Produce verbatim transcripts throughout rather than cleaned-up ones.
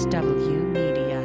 H W Media.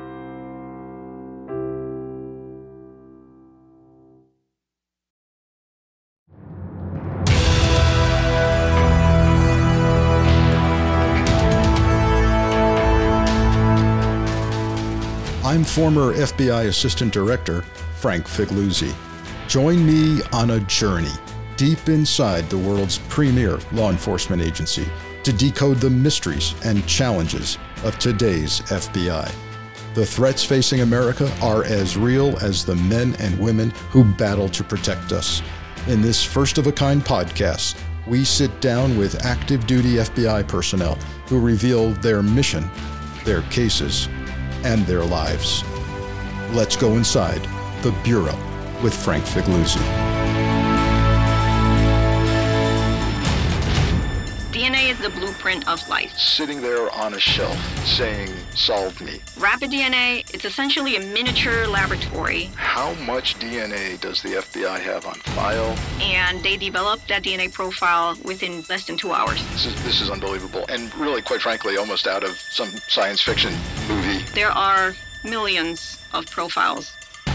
I'm former F B I Assistant Director Frank Figliuzzi. Join me on a journey deep inside the world's premier law enforcement agency to decode the mysteries and challenges of today's F B I. The threats facing America are as real as the men and women who battle to protect us. In this first-of-a-kind podcast, we sit down with active duty F B I personnel who reveal their mission, their cases, and their lives. Let's go inside the Bureau with Frank Figliuzzi. D N A is the blueprint of life. Sitting there on a shelf saying, solve me. Rapid D N A, it's essentially a miniature laboratory. How much D N A does the F B I have on file? And they develop that D N A profile within less than two hours. This is, this is unbelievable. And really, quite frankly, almost out of some science fiction movie. There are millions of profiles.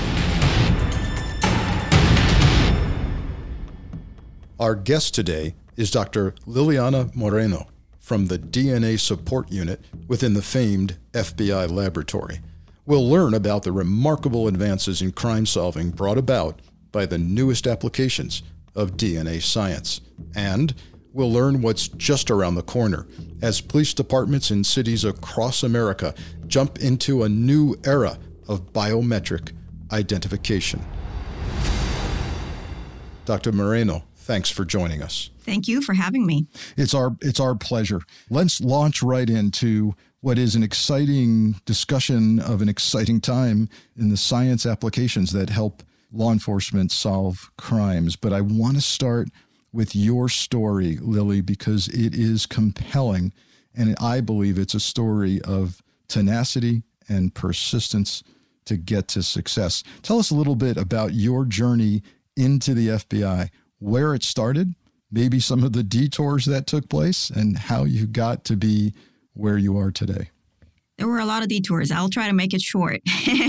Our guest today is Doctor Liliana Moreno from the D N A Support Unit within the famed F B I laboratory. We'll learn about the remarkable advances in crime solving brought about by the newest applications of D N A science. And we'll learn what's just around the corner as police departments in cities across America jump into a new era of biometric identification. Doctor Moreno, thanks for joining us. Thank you for having me. It's our it's our pleasure. Let's launch right into what is an exciting discussion of an exciting time in the science applications that help law enforcement solve crimes. But I want to start with your story, Lily, because it is compelling, and I believe it's a story of tenacity and persistence to get to success. Tell us a little bit about your journey into the F B I, where it started, maybe some of the detours that took place, and how you got to be where you are today. There were a lot of detours. I'll try to make it short.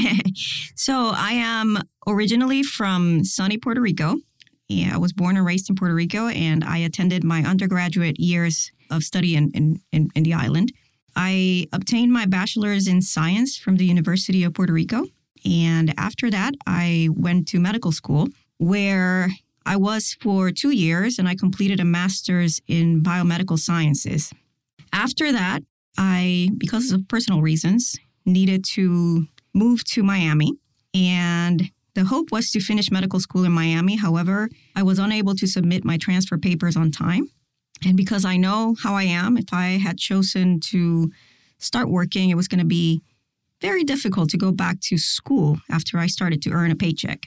So I am originally from sunny Puerto Rico. Yeah, I was born and raised in Puerto Rico, and I attended my undergraduate years of study in, in, in, in the island. I obtained my bachelor's in science from the University of Puerto Rico. And after that, I went to medical school, where I was for two years, and I completed a master's in biomedical sciences. After that, I, because of personal reasons, needed to move to Miami. And the hope was to finish medical school in Miami. However, I was unable to submit my transfer papers on time. And because I know how I am, if I had chosen to start working, it was going to be very difficult to go back to school after I started to earn a paycheck.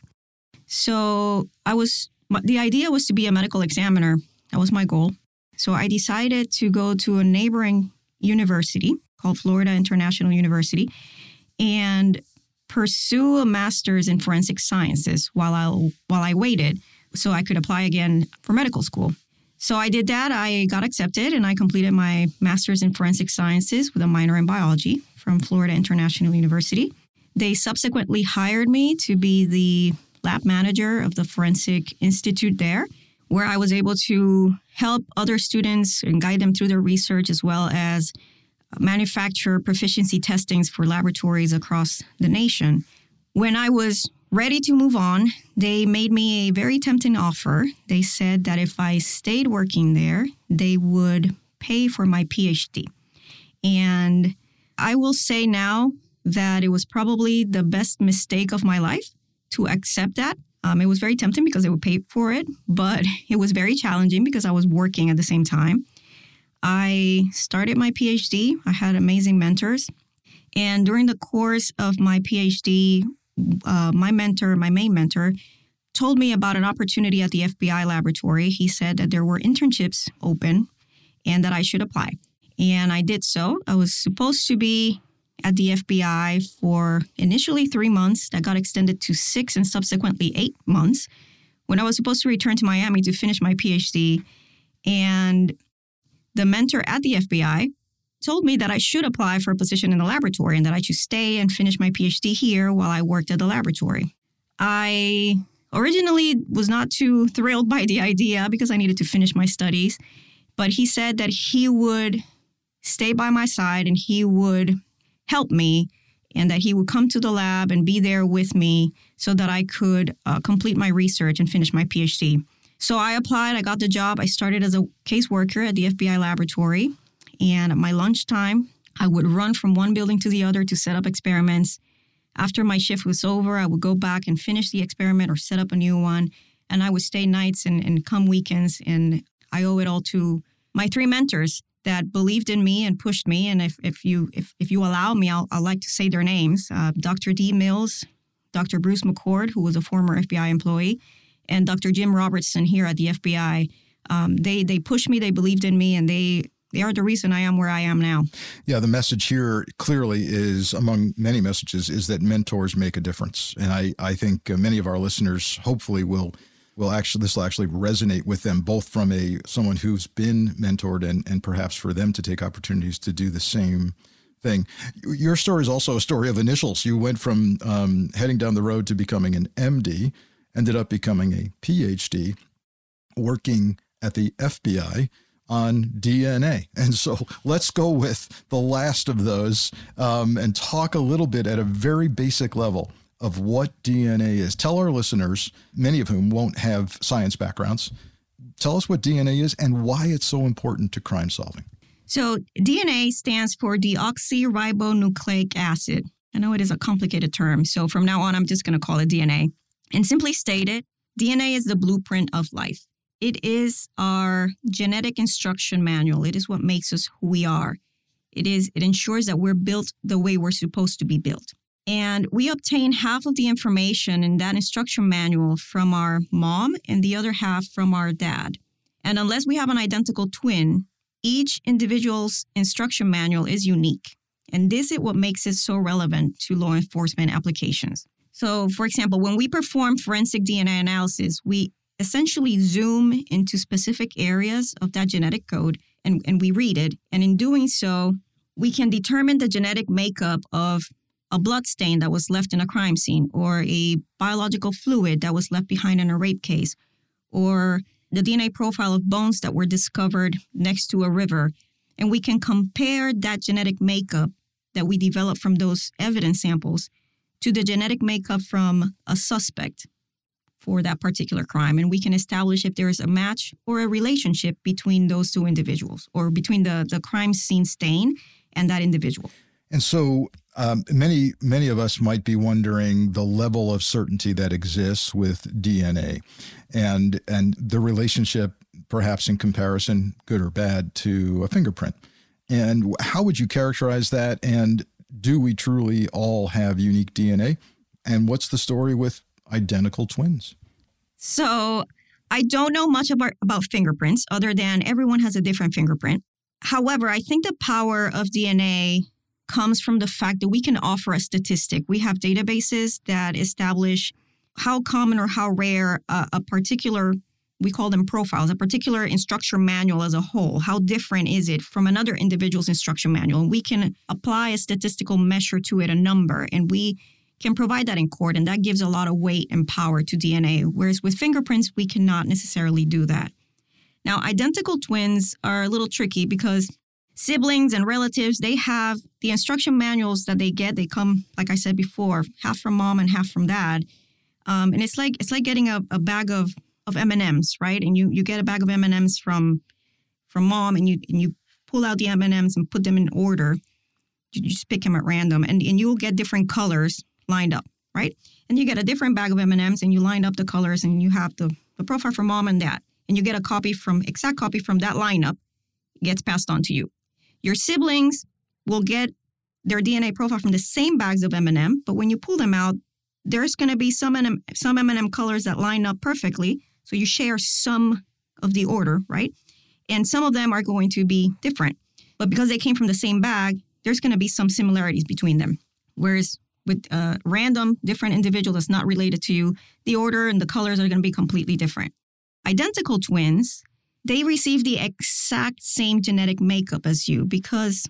So I was, the idea was to be a medical examiner. That was my goal. So I decided to go to a neighboring university called Florida International University and pursue a master's in forensic sciences while I while I waited so I could apply again for medical school. So I did that. I got accepted, and I completed my master's in forensic sciences with a minor in biology from Florida International University. They subsequently hired me to be the lab manager of the Forensic Institute there, where I was able to help other students and guide them through their research, as well as manufacture proficiency testings for laboratories across the nation. When I was ready to move on, they made me a very tempting offer. They said that if I stayed working there, they would pay for my P H D. And I will say now that it was probably the best mistake of my life to accept that. Um, it was very tempting because they would pay for it, but it was very challenging because I was working at the same time. I started my P H D. I had amazing mentors. And during the course of my P H D, uh, my mentor, my main mentor, told me about an opportunity at the F B I laboratory. He said that there were internships open and that I should apply. And I did so. I was supposed to be at the F B I for initially three months. That got extended to six and subsequently eight months when I was supposed to return to Miami to finish my P H D. And the mentor at the F B I told me that I should apply for a position in the laboratory and that I should stay and finish my PhD here while I worked at the laboratory. I originally was not too thrilled by the idea because I needed to finish my studies, but he said that he would stay by my side and he would help me and that he would come to the lab and be there with me so that I could uh, complete my research and finish my PhD. So I applied, I got the job. I started as a caseworker at the F B I laboratory. And at my lunchtime, I would run from one building to the other to set up experiments. After my shift was over, I would go back and finish the experiment or set up a new one. And I would stay nights and, and come weekends. And I owe it all to my three mentors that believed in me and pushed me. And if, if you if, if you allow me, I'll, I'll like to say their names. Uh, Doctor Dee Mills, Doctor Bruce McCord, who was a former F B I employee, and Doctor Jim Robertson here at the F B I. Um, they they pushed me, they believed in me, and they they are the reason I am where I am now. Yeah, the message here clearly is, among many messages, is that mentors make a difference. And I, I think many of our listeners hopefully will will actually, this will actually resonate with them, both from a someone who's been mentored and, and perhaps for them to take opportunities to do the same thing. Your story is also a story of initials. You went from um, heading down the road to becoming an M D, ended up becoming a PhD, working at the F B I on D N A. And so let's go with the last of those um, and talk a little bit at a very basic level of what D N A is. Tell our listeners, many of whom won't have science backgrounds, tell us what D N A is and why it's so important to crime solving. So D N A stands for deoxyribonucleic acid. I know it is a complicated term, so from now on, I'm just going to call it D N A. And simply stated, D N A is the blueprint of life. It is our genetic instruction manual. It is what makes us who we are. It is. It ensures that we're built the way we're supposed to be built. And we obtain half of the information in that instruction manual from our mom and the other half from our dad. And unless we have an identical twin, each individual's instruction manual is unique. And this is what makes it so relevant to law enforcement applications. So, for example, when we perform forensic D N A analysis, we essentially zoom into specific areas of that genetic code and, and we read it. And in doing so, we can determine the genetic makeup of a blood stain that was left in a crime scene, or a biological fluid that was left behind in a rape case, or the D N A profile of bones that were discovered next to a river. And we can compare that genetic makeup that we developed from those evidence samples to the genetic makeup from a suspect for that particular crime. And we can establish if there is a match or a relationship between those two individuals, or between the, the crime scene stain and that individual. And so um, many, many of us might be wondering the level of certainty that exists with D N A and, and the relationship, perhaps in comparison, good or bad, to a fingerprint. And how would you characterize that? And do we truly all have unique D N A? And what's the story with identical twins? So I don't know much about, about fingerprints other than everyone has a different fingerprint. However, I think the power of D N A comes from the fact that we can offer a statistic. We have databases that establish how common or how rare a, a particular, we call them profiles, a particular instruction manual as a whole. How different is it from another individual's instruction manual? And we can apply a statistical measure to it, a number, and we can provide that in court, and that gives a lot of weight and power to D N A, whereas with fingerprints, we cannot necessarily do that. Now, identical twins are a little tricky because siblings and relatives, they have the instruction manuals that they get. They come, like I said before, half from mom and half from dad. Um, and it's like it's like getting a, a bag of, of M and M's, right? And you, you get a bag of M and M's from from mom, and you and you pull out the M and M's and put them in order. You just pick them at random, and, and you'll get different colors lined up, right? And you get a different bag of M and M's, and you line up the colors, and you have the, the profile from mom and dad. And you get a copy from, exact copy from that lineup, gets passed on to you. Your siblings will get their D N A profile from the same bags of M and M, but when you pull them out, there's going to be some M and M, some M and M colors that line up perfectly. So you share some of the order, right? And some of them are going to be different. But because they came from the same bag, there's going to be some similarities between them. Whereas with a random, different individual that's not related to you, the order and the colors are going to be completely different. Identical twins, they receive the exact same genetic makeup as you because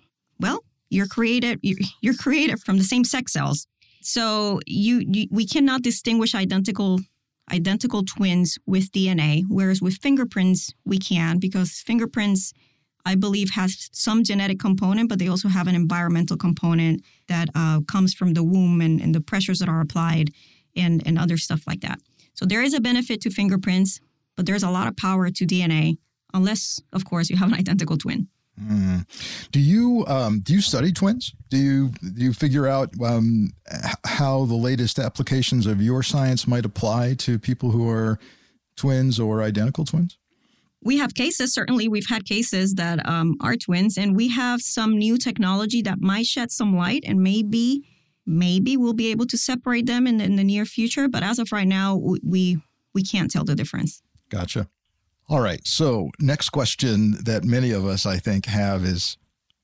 well, you're created, you're created from the same sex cells. So you, you we cannot distinguish identical identical twins with D N A, whereas with fingerprints, we can, because fingerprints, I believe, has some genetic component, but they also have an environmental component that uh, comes from the womb and, and the pressures that are applied and, and other stuff like that. So there is a benefit to fingerprints, but there's a lot of power to D N A, unless, of course, you have an identical twin. Mm. Do you um, do you study twins? Do you do you figure out um, how the latest applications of your science might apply to people who are twins or identical twins? We have cases, certainly we've had cases that um, are twins, and we have some new technology that might shed some light, and maybe maybe we'll be able to separate them in, in the near future. But as of right now, we we can't tell the difference. Gotcha. All right. So next question that many of us, I think, have is,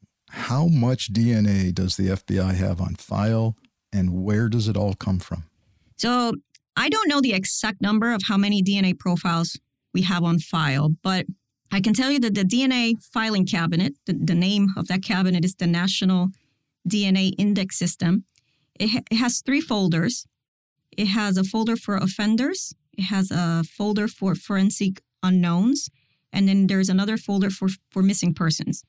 how much D N A does the F B I have on file, and where does it all come from? So I don't know the exact number of how many D N A profiles we have on file, but I can tell you that the D N A filing cabinet, the, the name of that cabinet is the National D N A Index System. It, ha- it has three folders. It has a folder for offenders. It has a folder for forensic unknowns, and then there's another folder for, for missing persons.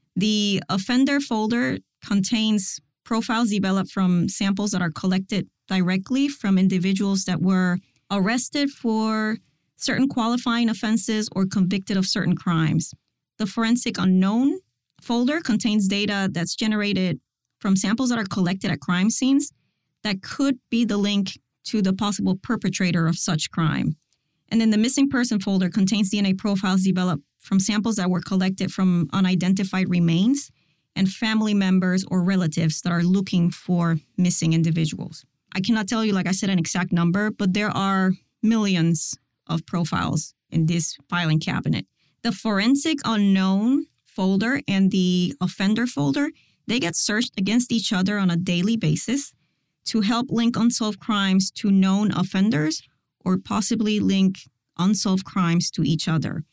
The offender folder contains profiles developed from samples that are collected directly from individuals that were arrested for certain qualifying offenses or convicted of certain crimes. The forensic unknown folder contains data that's generated from samples that are collected at crime scenes that could be the link to the possible perpetrator of such crime. And then the missing person folder contains D N A profiles developed from samples that were collected from unidentified remains and family members or relatives that are looking for missing individuals. I cannot tell you, like I said, an exact number, but there are millions of profiles in this filing cabinet. The forensic unknown folder and the offender folder, they get searched against each other on a daily basis to help link unsolved crimes to known offenders or possibly link unsolved crimes to each other.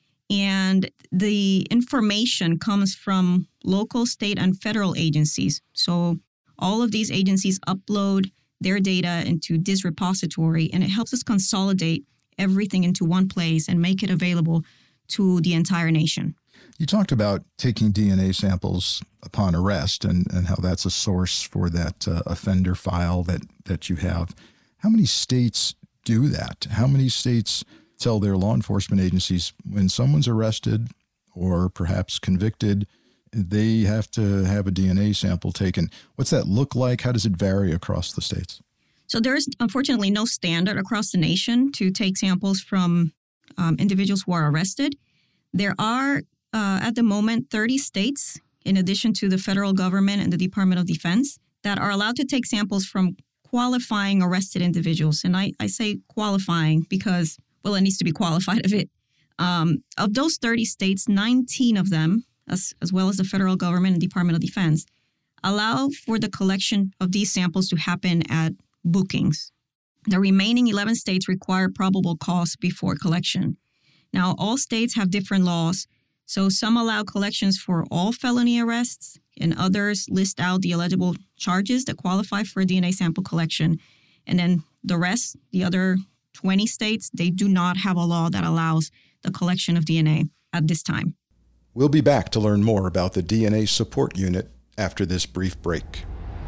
And the information comes from local, state, and federal agencies. So all of these agencies upload their data into this repository, and it helps us consolidate everything into one place and make it available to the entire nation. You talked about taking D N A samples upon arrest and, and how that's a source for that uh, offender file that, that you have. How many states do that? How many states tell their law enforcement agencies when someone's arrested or perhaps convicted, they have to have a D N A sample taken? What's that look like? How does it vary across the states? So there's unfortunately no standard across the nation to take samples from um, individuals who are arrested. There are, uh, at the moment, thirty states, in addition to the federal government and the Department of Defense, that are allowed to take samples from qualifying arrested individuals. And I, I say qualifying because, well, it needs to be qualified of it. Um, of those thirty states, nineteen of them, as, as well as the federal government and Department of Defense, allow for the collection of these samples to happen at bookings. The remaining eleven states require probable cause before collection. Now, all states have different laws, so some allow collections for all felony arrests, and others list out the eligible charges that qualify for D N A sample collection. And then the rest, the other twenty states, they do not have a law that allows the collection of D N A at this time. We'll be back to learn more about the D N A support unit after this brief break.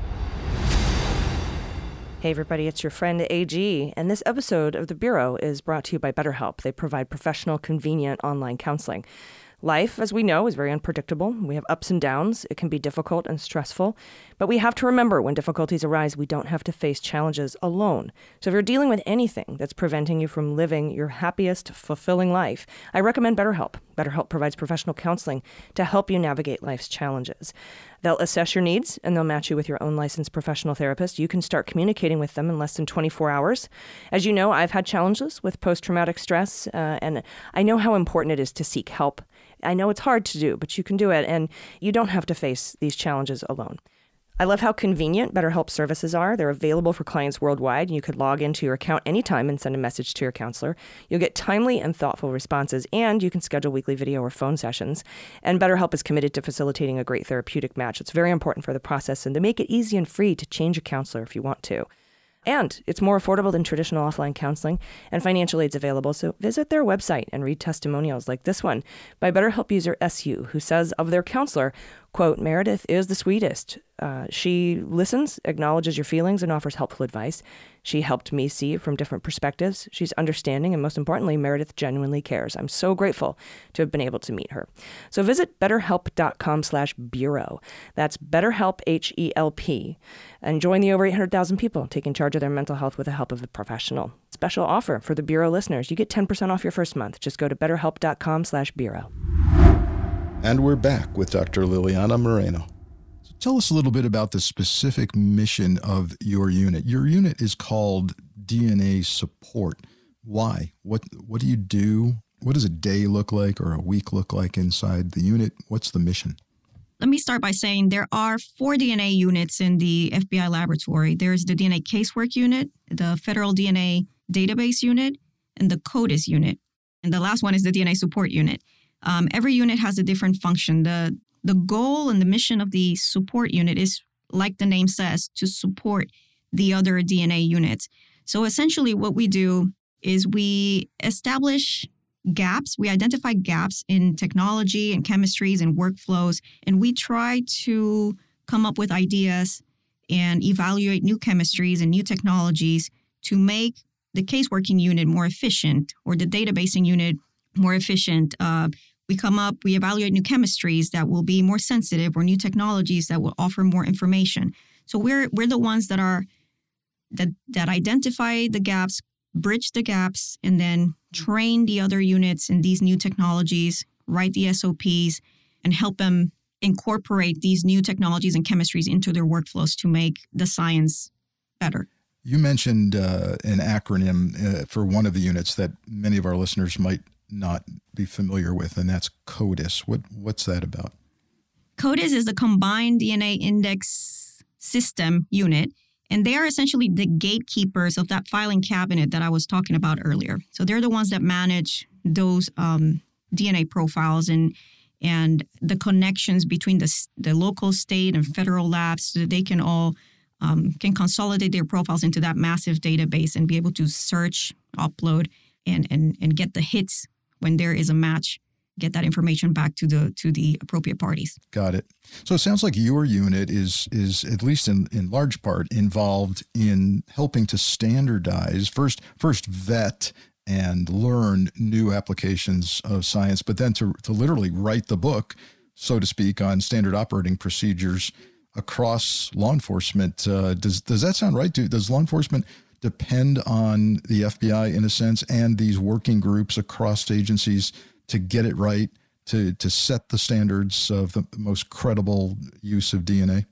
Hey everybody, it's your friend A G, and this episode of The Bureau is brought to you by BetterHelp. They provide professional, convenient online counseling. Life, as we know, is very unpredictable. We have ups and downs. It can be difficult and stressful. But we have to remember when difficulties arise, we don't have to face challenges alone. So if you're dealing with anything that's preventing you from living your happiest, fulfilling life, I recommend BetterHelp. BetterHelp provides professional counseling to help you navigate life's challenges. They'll assess your needs, and they'll match you with your own licensed professional therapist. You can start communicating with them in less than twenty-four hours. As you know, I've had challenges with post-traumatic stress, uh, and I know how important it is to seek help. I know it's hard to do, but you can do it, and you don't have to face these challenges alone. I love how convenient BetterHelp services are. They're available for clients worldwide. You could log into your account anytime and send a message to your counselor. You'll get timely and thoughtful responses, and you can schedule weekly video or phone sessions. And BetterHelp is committed to facilitating a great therapeutic match. It's very important for the process and to make it easy and free to change a counselor if you want to. And it's more affordable than traditional offline counseling, and financial aid's available, so visit their website and read testimonials like this one by BetterHelp user S U, who says of their counselor, quote, Meredith is the sweetest. Uh, she listens, acknowledges your feelings, and offers helpful advice. She helped me see it from different perspectives. She's understanding, and most importantly, Meredith genuinely cares. I'm so grateful to have been able to meet her. So visit betterhelp.com slash bureau. That's BetterHelp, H E L P, and join the over eight hundred thousand people taking charge of their mental health with the help of a professional. Special offer for the Bureau listeners. You get ten percent off your first month. Just go to betterhelp.com slash bureau. And we're back with Doctor Liliana Moreno. So tell us a little bit about the specific mission of your unit. Your unit is called D N A Support. Why? What what do you do? What does a day look like or a week look like inside the unit? What's the mission? Let me start by saying there are four D N A units in the F B I laboratory. There's the D N A Casework Unit, the Federal D N A Database Unit, and the CODIS Unit. And the last one is the D N A Support Unit. Um, every unit has a different function. The the goal and the mission of the support unit is, like the name says, to support the other D N A units. So essentially what we do is we establish gaps. We identify gaps in technology and chemistries and workflows, and we try to come up with ideas and evaluate new chemistries and new technologies to make the caseworking unit more efficient or the databasing unit more efficient. Uh, we come up, we evaluate new chemistries that will be more sensitive or new technologies that will offer more information. So we're we're the ones that are that that identify the gaps, bridge the gaps, and then train the other units in these new technologies, write the S O Ps, and help them incorporate these new technologies and chemistries into their workflows to make the science better. You mentioned uh, an acronym uh, for one of the units that many of our listeners might not be familiar with, and that's CODIS. What what's that about? CODIS is the Combined D N A Index System unit, and they are essentially the gatekeepers of that filing cabinet that I was talking about earlier. So they're the ones that manage those um, D N A profiles and and the connections between the the local, state, and federal labs, so that they can all um, can consolidate their profiles into that massive database and be able to search, upload, and and and get the hits when there is a match, get that information back to the to the appropriate parties. Got it. So it sounds like your unit is, is at least in, in large part, involved in helping to standardize, first, first vet and learn new applications of science, but then to, to literally write the book, so to speak, on standard operating procedures across law enforcement. Uh, does, does that sound right? Do, does law enforcement depend on the F B I in a sense and these working groups across agencies to get it right, to to set the standards of the most credible use of D N A?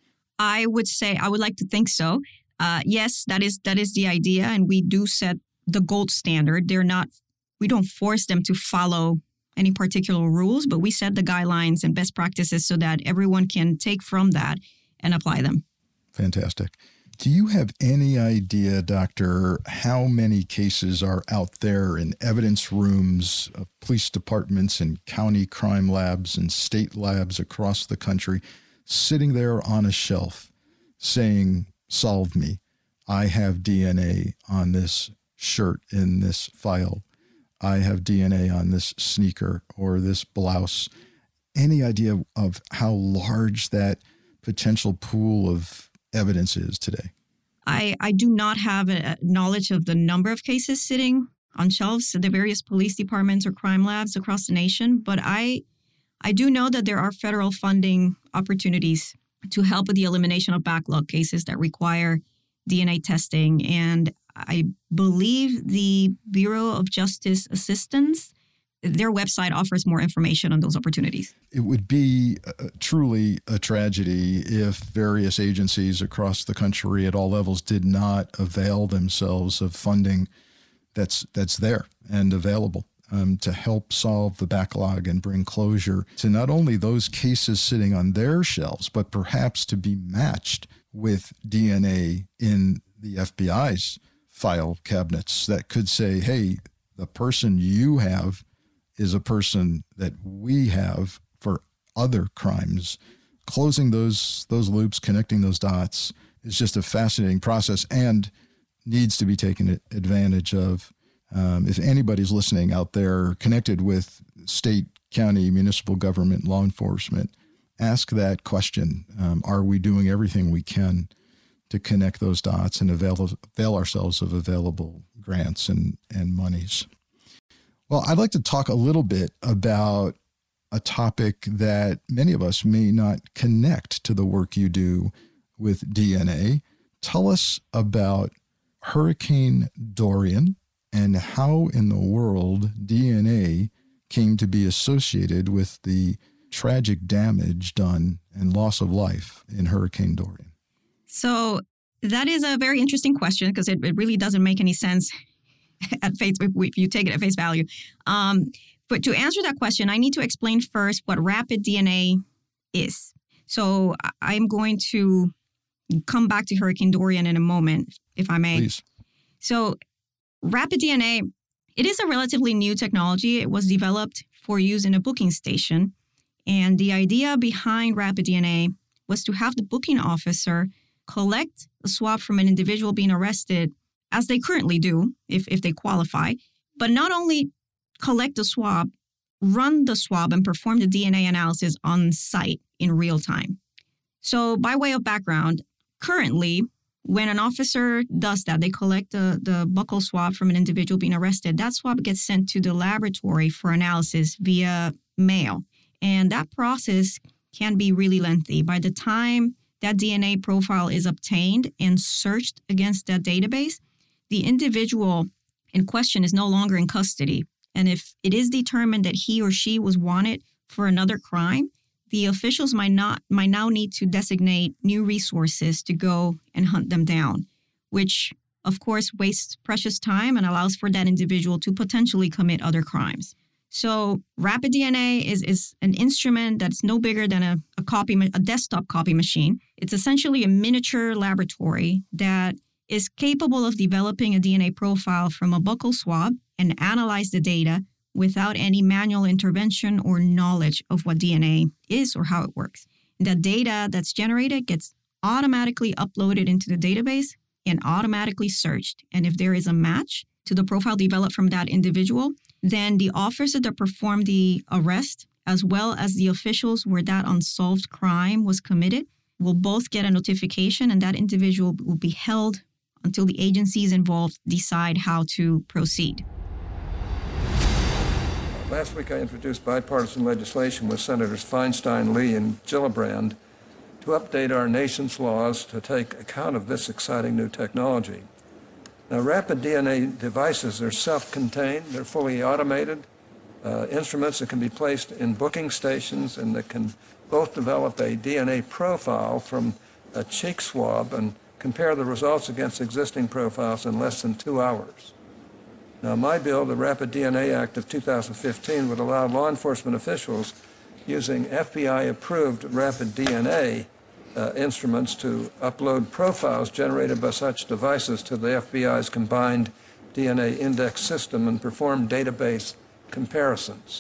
I would say, I would like to think so. Uh, yes, that is that is the idea, and we do set the gold standard. They're not, we don't force them to follow any particular rules, but we set the guidelines and best practices so that everyone can take from that and apply them. Fantastic. Do you have any idea, Doctor, how many cases are out there in evidence rooms of police departments and county crime labs and state labs across the country, sitting there on a shelf saying, solve me. I have D N A on this shirt in this file. I have D N A on this sneaker or this blouse. Any idea of how large that potential pool of evidence is today? I, I do not have a knowledge of the number of cases sitting on shelves at the various police departments or crime labs across the nation, but I I do know that there are federal funding opportunities to help with the elimination of backlog cases that require D N A testing. And I believe the Bureau of Justice Assistance, their website offers more information on those opportunities. It would be uh, truly a tragedy if various agencies across the country at all levels did not avail themselves of funding that's that's there and available. um, to help solve the backlog and bring closure to not only those cases sitting on their shelves, but perhaps to be matched with D N A in the F B I's file cabinets that could say, hey, the person you have is a person that we have for other crimes. Closing those those loops, connecting those dots is just a fascinating process and needs to be taken advantage of. Um, if anybody's listening out there connected with state, county, municipal government, law enforcement, ask that question. Um, are we doing everything we can to connect those dots and avail, avail ourselves of available grants and, and monies? Well, I'd like to talk a little bit about a topic that many of us may not connect to the work you do with D N A. Tell us about Hurricane Dorian and how in the world D N A came to be associated with the tragic damage done and loss of life in Hurricane Dorian. So that is a very interesting question because it, it really doesn't make any sense at face if, if you take it at face value. Um, but to answer that question, I need to explain first what rapid D N A is. So I'm going to come back to Hurricane Dorian in a moment, if I may. Please. So rapid D N A, it is a relatively new technology. It was developed for use in a booking station. And the idea behind rapid D N A was to have the booking officer collect a swab from an individual being arrested, as they currently do, if, if they qualify, but not only collect the swab, run the swab and perform the D N A analysis on site in real time. So by way of background, currently, when an officer does that, they collect the, the buccal swab from an individual being arrested. That swab gets sent to the laboratory for analysis via mail. And that process can be really lengthy. By the time that D N A profile is obtained and searched against that database, the individual in question is no longer in custody. And if it is determined that he or she was wanted for another crime, the officials might not might now need to designate new resources to go and hunt them down, which of course wastes precious time and allows for that individual to potentially commit other crimes. So rapid D N A is, is an instrument that's no bigger than a, a copy a desktop copy machine. It's essentially a miniature laboratory that is capable of developing a D N A profile from a buccal swab and analyze the data without any manual intervention or knowledge of what D N A is or how it works. The data that's generated gets automatically uploaded into the database and automatically searched. And if there is a match to the profile developed from that individual, then the officer that performed the arrest, as well as the officials where that unsolved crime was committed, will both get a notification, and that individual will be held until the agencies involved decide how to proceed. Last week I introduced bipartisan legislation with Senators Feinstein, Lee, and Gillibrand to update our nation's laws to take account of this exciting new technology. Now, rapid D N A devices are self-contained, they're fully automated, uh, instruments that can be placed in booking stations and that can both develop a D N A profile from a cheek swab and compare the results against existing profiles in less than two hours. Now, my bill, the Rapid D N A Act of two thousand fifteen, would allow law enforcement officials using F B I-approved rapid D N A uh, instruments to upload profiles generated by such devices to the F B I's combined D N A index system and perform database comparisons.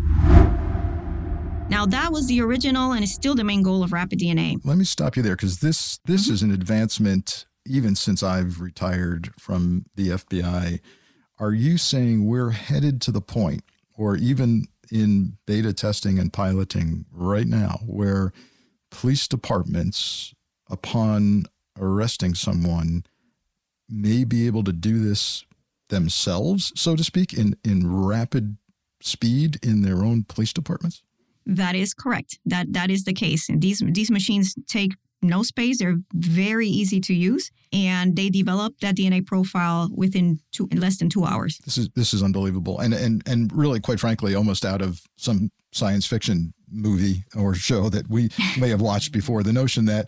Now, that was the original and is still the main goal of rapid D N A. Let me stop you there because this, this mm-hmm. is an advancement even since I've retired from the F B I. Are you saying we're headed to the point, or even in beta testing and piloting right now, where police departments, upon arresting someone, may be able to do this themselves, so to speak, in, in rapid speed in their own police departments? That is correct. That that is the case. And these these machines take no space. They're very easy to use, and they develop that D N A profile within two, in less than two hours. This is this is unbelievable, and and and really, quite frankly, almost out of some science fiction movie or show that we may have watched before. The notion that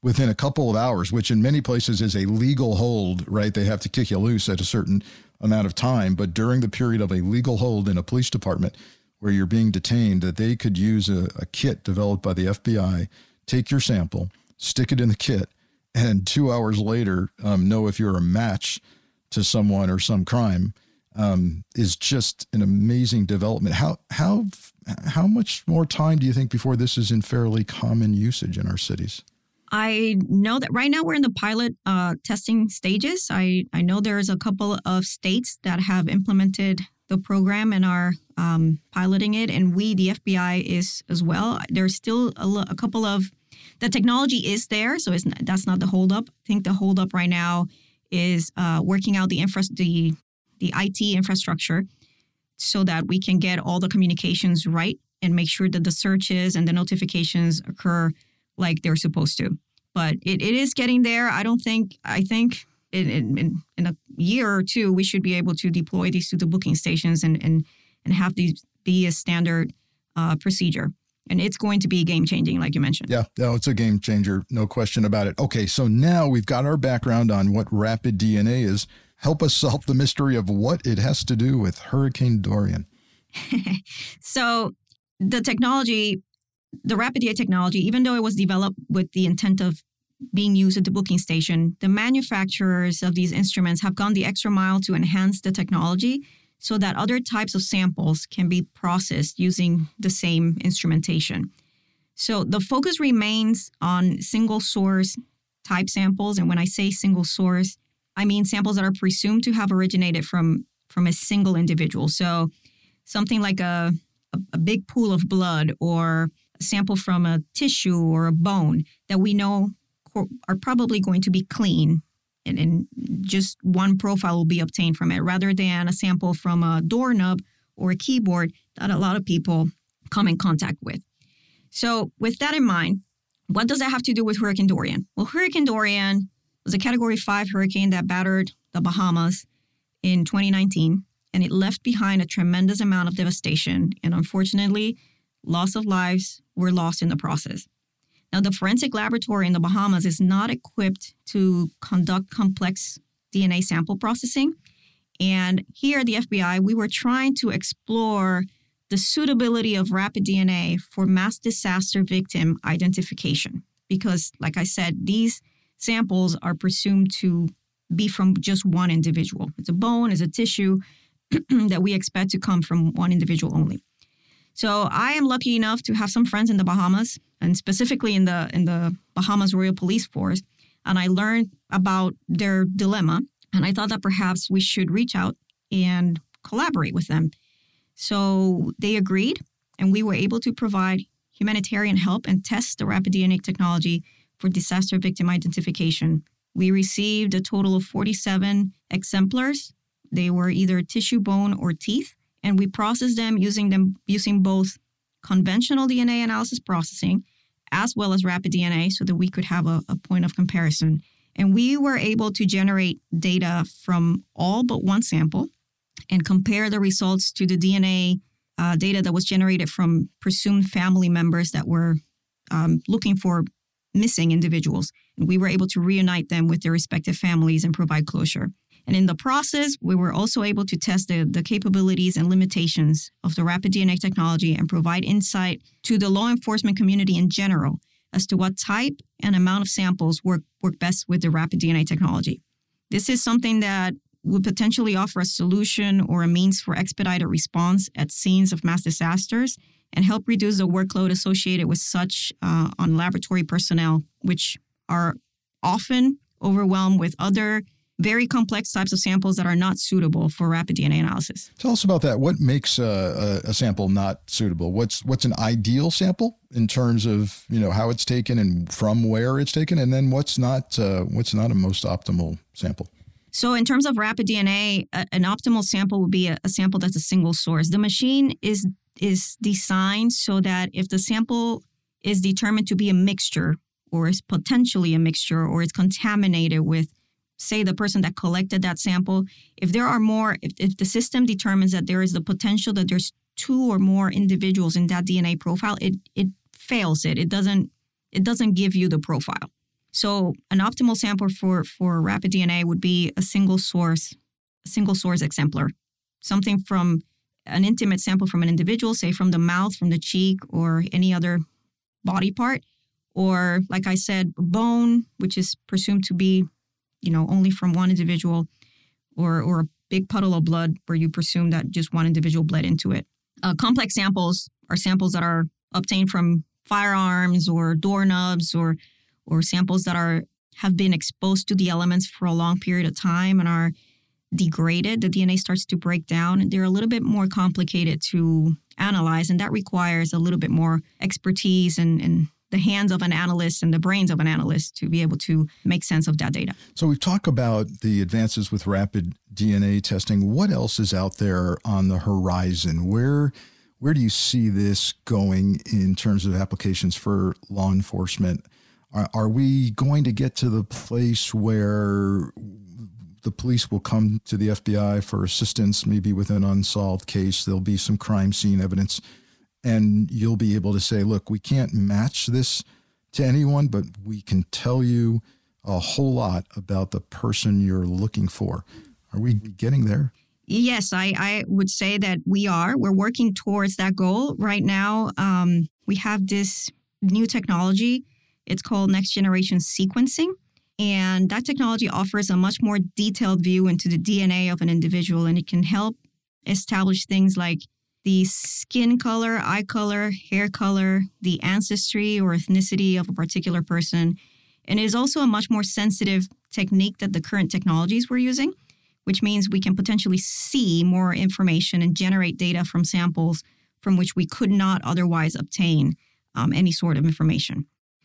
within a couple of hours, which in many places is a legal hold, right? They have to kick you loose at a certain amount of time. But during the period of a legal hold in a police department where you're being detained, that they could use a, a kit developed by the F B I, take your sample, stick it in the kit, and two hours later um, know if you're a match to someone or some crime, um, is just an amazing development. How how how much more time do you think before this is in fairly common usage in our cities? I know that right now we're in the pilot uh, testing stages. I, I know there's a couple of states that have implemented the program and are um, piloting it, and we, the F B I, is as well. There's still a, a couple of, the technology is there, so it's not, that's not the holdup. I think the holdup right now is uh, working out the infra, the the I T infrastructure so that we can get all the communications right and make sure that the searches and the notifications occur like they're supposed to. But it, it is getting there. I don't think, I think in, in, in a year or two, we should be able to deploy these to the booking stations and, and, and have these be a standard uh, procedure. And it's going to be game-changing, like you mentioned. Yeah, no, it's a game changer, no question about it. Okay, so now we've got our background on what rapid D N A is. Help us solve the mystery of what it has to do with Hurricane Dorian. So the technology, the rapid D N A technology, even though it was developed with the intent of being used at the booking station, the manufacturers of these instruments have gone the extra mile to enhance the technology so that other types of samples can be processed using the same instrumentation. So the focus remains on single source type samples. And when I say single source, I mean samples that are presumed to have originated from, from a single individual. So something like a, a, a big pool of blood or a sample from a tissue or a bone that we know are probably going to be clean. And, and just one profile will be obtained from it rather than a sample from a doorknob or a keyboard that a lot of people come in contact with. So with that in mind, what does that have to do with Hurricane Dorian? Well, Hurricane Dorian was a Category five hurricane that battered the Bahamas in twenty nineteen, and it left behind a tremendous amount of devastation. And unfortunately, loss of lives were lost in the process. Now, the forensic laboratory in the Bahamas is not equipped to conduct complex D N A sample processing. And here at the F B I, we were trying to explore the suitability of rapid D N A for mass disaster victim identification. Because, like I said, these samples are presumed to be from just one individual. It's a bone, it's a tissue that we expect to come from one individual only. So I am lucky enough to have some friends in the Bahamas, and specifically in the in the Bahamas Royal Police Force, and I learned about their dilemma, and I thought that perhaps we should reach out and collaborate with them. So they agreed, and we were able to provide humanitarian help and test the rapid D N A technology for disaster victim identification. We received a total of forty-seven exemplars. They were either tissue, bone, or teeth. And we processed them using them using both conventional D N A analysis processing as well as rapid D N A so that we could have a, a point of comparison. And we were able to generate data from all but one sample and compare the results to the D N A uh, data that was generated from presumed family members that were um, looking for missing individuals. And we were able to reunite them with their respective families and provide closure. And in the process, we were also able to test the, the capabilities and limitations of the rapid D N A technology and provide insight to the law enforcement community in general as to what type and amount of samples work, work best with the rapid D N A technology. This is something that would potentially offer a solution or a means for expedited response at scenes of mass disasters and help reduce the workload associated with such uh, on laboratory personnel, which are often overwhelmed with other very complex types of samples that are not suitable for rapid D N A analysis. Tell us about that. What makes a, a, a sample not suitable? What's what's an ideal sample in terms of, you know, how it's taken and from where it's taken, and then what's not uh, what's not a most optimal sample? So in terms of rapid D N A, a, an optimal sample would be a, a sample that's a single source. The machine is is designed so that if the sample is determined to be a mixture or is potentially a mixture or is contaminated with, say, the person that collected that sample, if there are more, if, if the system determines that there is the potential that there's two or more individuals in that D N A profile, it it fails it. It doesn't it doesn't give you the profile. So an optimal sample for, for rapid D N A would be a single source, a single source exemplar, something from an intimate sample from an individual, say from the mouth, from the cheek, or any other body part, or like I said, bone, which is presumed to be, you know, only from one individual, or or a big puddle of blood where you presume that just one individual bled into it. Uh, complex samples are samples that are obtained from firearms or doorknobs, or or samples that are have been exposed to the elements for a long period of time and are degraded. The D N A starts to break down, and they're a little bit more complicated to analyze, and that requires a little bit more expertise and, and the hands of an analyst and the brains of an analyst to be able to make sense of that data. So we've talked about the advances with rapid D N A testing. What else is out there on the horizon? Where where do you see this going in terms of applications for law enforcement? Are, are we going to get to the place where the police will come to the F B I for assistance, maybe with an unsolved case? There'll be some crime scene evidence, and you'll be able to say, look, we can't match this to anyone, but we can tell you a whole lot about the person you're looking for. Are we getting there? Yes, I, I would say that we are. We're working towards that goal. Right now, um, we have this new technology. It's called next generation sequencing. And that technology offers a much more detailed view into the D N A of an individual, and it can help establish things like the skin color, eye color, hair color, the ancestry or ethnicity of a particular person. And it is also a much more sensitive technique than the current technologies we're using, which means we can potentially see more information and generate data from samples from which we could not otherwise obtain um, any sort of information.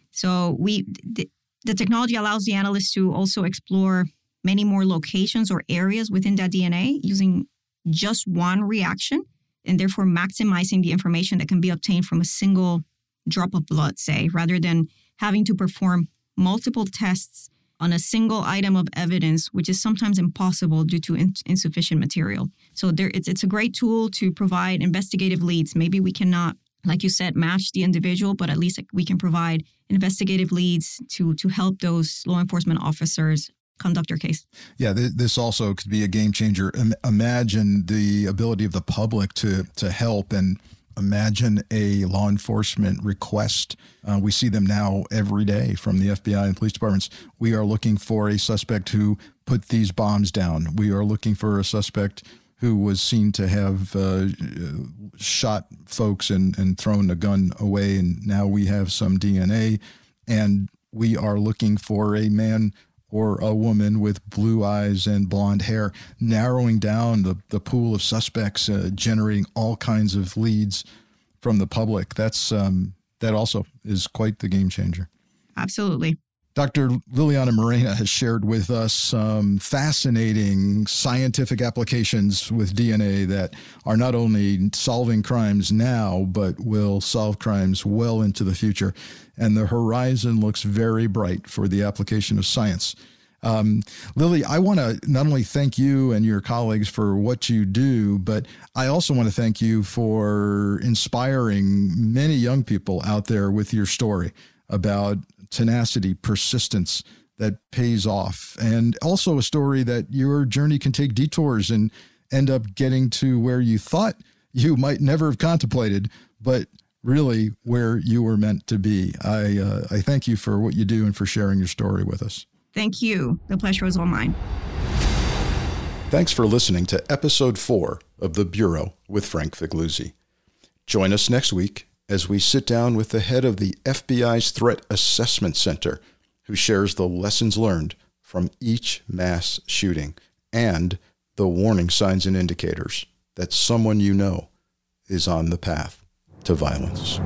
So we... Th- The technology allows the analyst to also explore many more locations or areas within that D N A using just one reaction, and therefore maximizing the information that can be obtained from a single drop of blood, say, rather than having to perform multiple tests on a single item of evidence, which is sometimes impossible due to in- insufficient material. So there, it's, it's a great tool to provide investigative leads. Maybe we cannot, like you said, match the individual, but at least we can provide investigative leads to to help those law enforcement officers conduct their case. Yeah, th- this also could be a game changer. I- imagine the ability of the public to to help, and imagine a law enforcement request. Uh, we see them now every day from the F B I and police departments. We are looking for a suspect who put these bombs down. We are looking for a suspect who was seen to have uh, shot folks and, and thrown a gun away, and now we have some D N A, and we are looking for a man or a woman with blue eyes and blonde hair, narrowing down the, the pool of suspects, uh, generating all kinds of leads from the public. That's um, that also is quite the game changer. Absolutely. Doctor Liliana Morena has shared with us some fascinating scientific applications with D N A that are not only solving crimes now, but will solve crimes well into the future. And the horizon looks very bright for the application of science. Um, Lily, I want to not only thank you and your colleagues for what you do, but I also want to thank you for inspiring many young people out there with your story about tenacity, persistence that pays off, and also a story that your journey can take detours and end up getting to where you thought you might never have contemplated, but really where you were meant to be. I uh, I thank you for what you do and for sharing your story with us. Thank you. The pleasure is all mine. Thanks for listening to episode four of The Bureau with Frank Figliuzzi. Join us next week as we sit down with the head of the F B I's Threat Assessment Center, who shares the lessons learned from each mass shooting and the warning signs and indicators that someone you know is on the path to violence.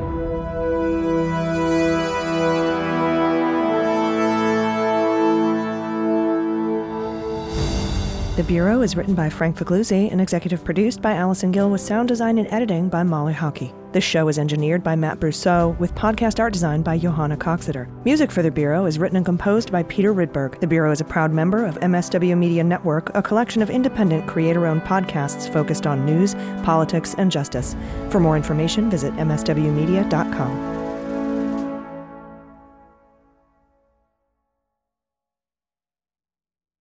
The Bureau is written by Frank Figliuzzi and executive produced by Allison Gill, with sound design and editing by Molly Hockey. This show is engineered by Matt Brousseau, with podcast art design by Johanna Coxeter. Music for The Bureau is written and composed by Peter Rydberg. The Bureau is a proud member of M S W Media Network, a collection of independent, creator-owned podcasts focused on news, politics, and justice. For more information, visit m s w media dot com.